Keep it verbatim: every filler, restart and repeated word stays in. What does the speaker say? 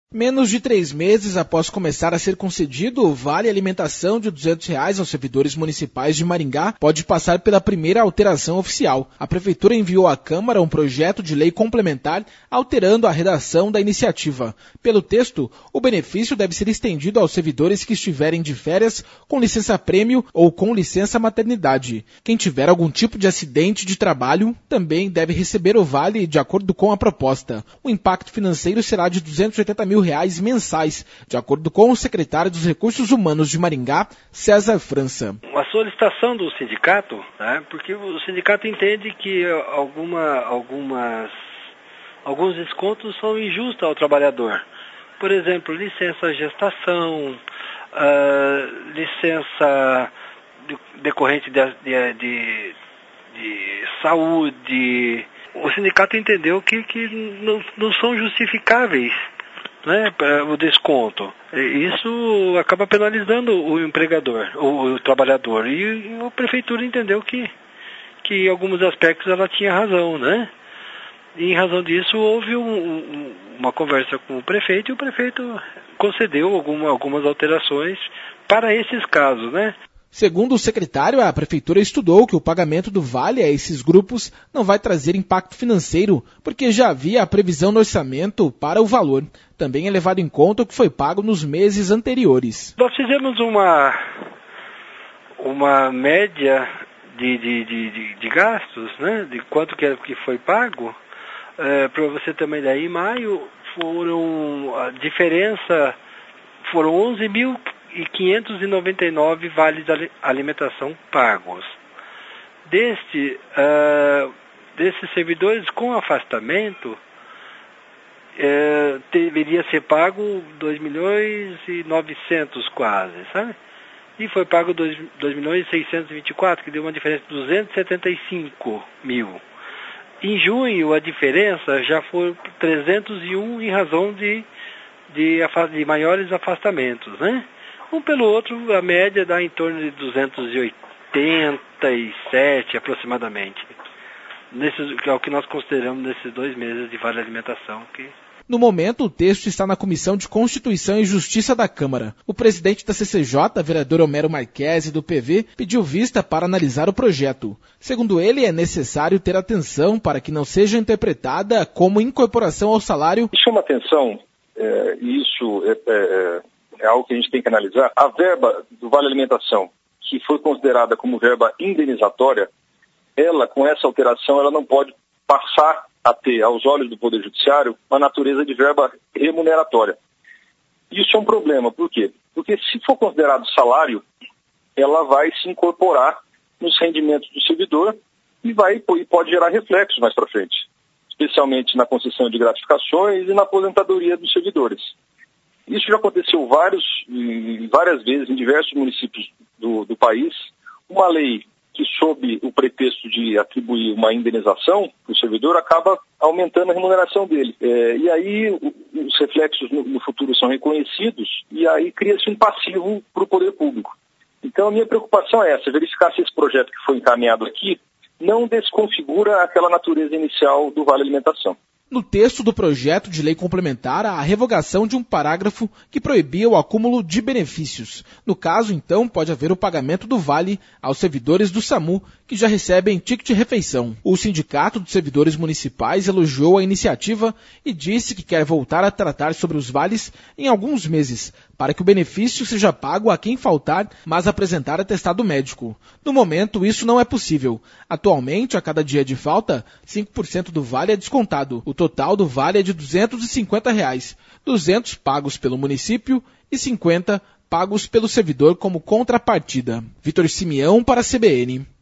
Menos de três meses após começar a ser concedido o Vale Alimentação de duzentos reais aos servidores municipais de Maringá, pode passar pela primeira alteração oficial. A Prefeitura enviou à Câmara um projeto de lei complementar alterando a redação da iniciativa. Pelo texto, o benefício deve ser estendido aos servidores que estiverem de férias com licença-prêmio ou com licença maternidade. Quem tiver algum tipo de acidente de trabalho também deve receber o vale de acordo com a proposta. O impacto financeiro será de duzentos e oitenta mil reais mensais, de acordo com o secretário dos Recursos Humanos de Maringá, César França. A solicitação do sindicato, né, porque o sindicato entende que alguma, algumas, alguns descontos são injustos ao trabalhador. Por exemplo, licença gestação, uh, licença decorrente de, de, de, de saúde. O sindicato entendeu que, que não, não são justificáveis, né, para o desconto. Isso acaba penalizando o empregador, o, o trabalhador. E, e a prefeitura entendeu que, que em alguns aspectos ela tinha razão, né? E em razão disso houve um, um, uma conversa com o prefeito e o prefeito concedeu alguma, algumas alterações para esses casos, né? Segundo o secretário, a Prefeitura estudou que o pagamento do vale a esses grupos não vai trazer impacto financeiro, porque já havia a previsão no orçamento para o valor. Também é levado em conta o que foi pago nos meses anteriores. Nós fizemos uma, uma média de, de, de, de, de gastos, né, de quanto que, que foi pago. É, para você ter uma ideia, em maio foram, a diferença foram onze mil e quinhentos e noventa e nove vales de alimentação pagos. Deste, uh, desses servidores com afastamento, uh, deveria ser pago dois milhões e novecentos quase, sabe? E foi pago dois milhões e seiscentos e vinte e quatro, que deu uma diferença de duzentos e setenta e cinco mil. Em junho, a diferença já foi trezentos e um em razão de, de, de maiores afastamentos, né? Um pelo outro, a média dá em torno de duzentos e oitenta e sete aproximadamente. Nesses, que é o que nós consideramos nesses dois meses de vale alimentação. Que... No momento, o texto está na Comissão de Constituição e Justiça da Câmara. O presidente da C C J, vereador Homero Marquesi, do P V, pediu vista para analisar o projeto. Segundo ele, é necessário ter atenção para que não seja interpretada como incorporação ao salário. Chama atenção, é, isso é... é... é algo que a gente tem que analisar. A verba do Vale Alimentação, que foi considerada como verba indenizatória, ela, com essa alteração, ela não pode passar a ter, aos olhos do Poder Judiciário, uma natureza de verba remuneratória. Isso é um problema. Por quê? Porque se for considerado salário, ela vai se incorporar nos rendimentos do servidor e, vai, e pode gerar reflexos mais para frente, especialmente na concessão de gratificações e na aposentadoria dos servidores. Isso já aconteceu vários, várias vezes em diversos municípios do, do país. Uma lei que, sob o pretexto de atribuir uma indenização para o servidor, acaba aumentando a remuneração dele. É, e aí os reflexos no, no futuro são reconhecidos e aí cria-se um passivo para o poder público. Então a minha preocupação é essa, verificar se esse projeto que foi encaminhado aqui não desconfigura aquela natureza inicial do Vale Alimentação. No texto do projeto de lei complementar, há a revogação de um parágrafo que proibia o acúmulo de benefícios. No caso, então, pode haver o pagamento do vale aos servidores do SAMU, que já recebem ticket de refeição. O Sindicato dos Servidores Municipais elogiou a iniciativa e disse que quer voltar a tratar sobre os vales em alguns meses, para que o benefício seja pago a quem faltar, mas apresentar atestado médico. No momento, isso não é possível. Atualmente, a cada dia de falta, cinco por cento do vale é descontado. O total do vale é de duzentos e cinquenta reais, duzentos pagos pelo município e cinquenta pagos pelo servidor como contrapartida. Vitor Simeão para a C B N.